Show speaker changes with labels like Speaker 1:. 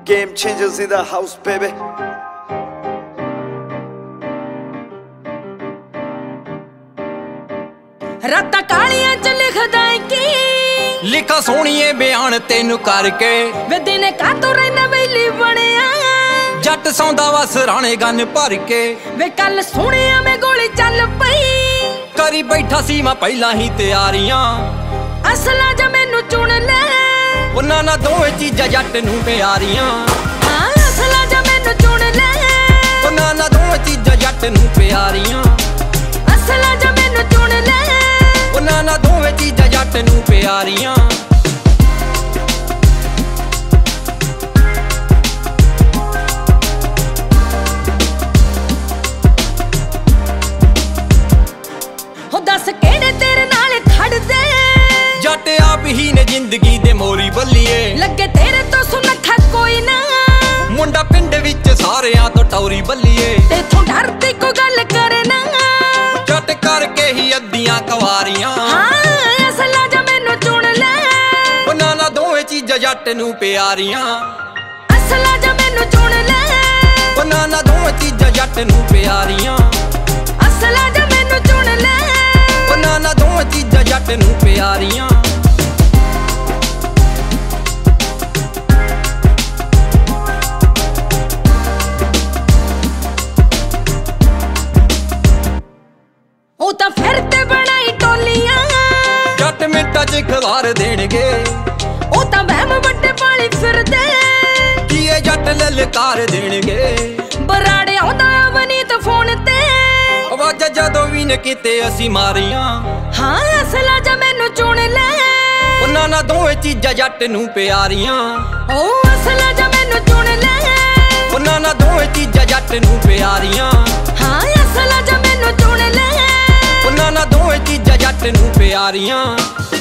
Speaker 1: Game changers in the house, baby.
Speaker 2: ਰਾਤਾਂ ਕਾਲੀਆਂ ਚ ਲਿਖਦਾ ਕੀ
Speaker 3: ਲਿਖਾ ਸੋਹਣੀਏ ਬਿਆਨ ਤੈਨੂੰ ਕਰਕੇ
Speaker 2: ਵੇ ਦਿਨੇ ਕਾਤੋਂ ਰਹਿਣਾ ਵੇਲੀ ਬਣਿਆ
Speaker 3: ਜੱਟ ਸੌਂਦਾ ਵਾ ਸਰਾਣੇ ਗੰਨ ਭਰ ਕੇ
Speaker 2: ਵੇ ਕੱਲ ਸੁਣਿਆ ਮੈਂ ਗੋਲੀ ਚੱਲ ਪਈ
Speaker 3: ਕਰੀ ਬੈਠਾ ਸੀ ਮੈਂ ਪਹਿਲਾਂ ਹੀ ਤਿਆਰੀਆਂ
Speaker 2: ਅਸਲਾ ਜਾ ਮੈਨੂੰ ਚੁਣ ਲੈ
Speaker 3: ਉਹਨਾਂ ਨਾਲ ਦੋਵੇਂ ਚੀਜ਼ਾਂ ਜੱਟ ਨੂੰ ਪਿਆਰੀਆਂ
Speaker 2: ਹਾਂ ਅਸਲਾ ਜਾ ਮੈਨੂੰ ਚੁਣ ਲੈ
Speaker 3: ਉਹਨਾਂ ਨਾਲ ਦੋਵੇਂ ਚੀਜ਼ਾਂ ਜੱਟ ਨੂੰ ਪਿਆਰੀਆਂ
Speaker 2: ਅਸਲਾ ਜਾ ਮੈਨੂੰ ਚੁਣ ਲੈ
Speaker 3: ਉਹਨਾਂ ਨਾਲ ਦੋਵੇਂ ਚੀਜ਼ਾਂ ਜੱਟ ਨੂੰ ਪਿਆਰੀਆਂ
Speaker 2: ਹੋ ਦੱਸ ਕਿਹੜੇ ਤੇਰੇ ਨਾਲ ਖੜਦੇ
Speaker 3: ਜੱਟ ਆਪ ਹੀ ਨੇ ਜ਼ਿੰਦਗੀ ਦੇ ਮੋਰੀ ਬੱਲੀਏ
Speaker 2: ਲੱਗੇ ਤੇਰੇ ਤੋਂ ਸੁਨੱਖਾ ਕੋਈ ਨਾ
Speaker 3: ਮੁੰਡਾ ਪਿੰਡ ਵਿੱਚ ਸਾਰਿਆਂ ਤੋਂ ਟੌਰੀ ਬੱਲੀਏ
Speaker 2: ਤੇਥੋਂ ਡਰਦੀ ਕੋਈ ਗੱਲ ਕਰੇ ਨਾ
Speaker 3: ਜੱਟ ਕਰਕੇ ਹੀ ਅੱਧੀਆਂ ਕਵਾਰੀਆਂ
Speaker 2: ਹਾਂ ਅਸਲਾ ਜਾ ਮੈਨੂੰ ਚੁਣ ਲੈ
Speaker 3: ਉਹਨਾਂ ਨਾਲ ਦੋਵੇਂ ਚੀਜ਼ਾਂ ਜੱਟ ਨੂੰ ਪਿਆਰੀਆਂ
Speaker 2: ਅਸਲਾ ਜਾ ਮੈਨੂੰ ਚੁਣ ਲੈ
Speaker 3: ਉਹਨਾਂ ਨਾਲ ਦੋਵੇਂ ਚੀਜ਼ਾਂ ਜੱਟ ਨੂੰ ਪਿਆਰੀਆਂ
Speaker 2: ਅਸਲਾ ਜਾ ਮੈਨੂੰ ਚੁਣ ਲੈ
Speaker 3: ਉਹਨਾਂ ਨਾਲ ਦੋਵੇਂ ਚੀਜ਼ਾਂ ਜੱਟ ਨੂੰ ਪਿਆਰੀਆਂ
Speaker 2: ਉਹ ਤਾਂ ਫਿਰ ਤੇ ਬਣਾਈ ਟੋਲੀਆਂ
Speaker 3: ਜੱਟ ਮਿੰਟਾਂ 'ਚ ਖਵਾਰ ਦੇਣਗੇ
Speaker 2: ਉਹ ਤਾਂ ਵਹਿਮ ਵੱਡੇ ਪਾਲੀ ਫਿਰਦੇ
Speaker 3: ਕੀਏ ਜੱਟ ਲਲਕਾਰ ਦੇਣਗੇ
Speaker 2: ਬਰਾੜੇ ਆਉਂਦਾ ਅਵਨੀਤ ਫੋਨ ਤੇ
Speaker 3: ਆਵਾਜ਼ਾਂ ਜਦੋਂ ਵੀ ਨੇ ਕਿਤੇ ਅਸੀਂ ਮਾਰੀਆਂ
Speaker 2: ਹਾਂ ਅਸਲਾ ਜਾ ਮੈਨੂੰ ਚੁਣ ਲੈ
Speaker 3: ਉਹਨਾਂ ਨਾਲ ਦੋਵੇਂ ਚੀਜ਼ਾਂ ਜੱਟ ਨੂੰ ਪਿਆਰੀਆਂ
Speaker 2: ਉਹ ਅਸਲਾ ਜਾ ਮੈਨੂੰ ਚੁਣ ਲੈ
Speaker 3: ਉਹਨਾਂ ਨਾਲ ਦੋਵੇਂ ਚੀਜ਼ਾਂ ਜੱਟ ਨੂੰ ਪਿਆਰੀਆਂ
Speaker 2: ਹਾਂ ਅਸਲਾ ਜਾ ਮੈਨੂੰ ਚੁਣ ਲੈ
Speaker 3: ਉਹਨਾਂ ਨਾਲ ਦੋਵੇਂ ਚੀਜ਼ਾਂ ਜੱਟ ਨੂੰ ਪਿਆਰੀਆਂ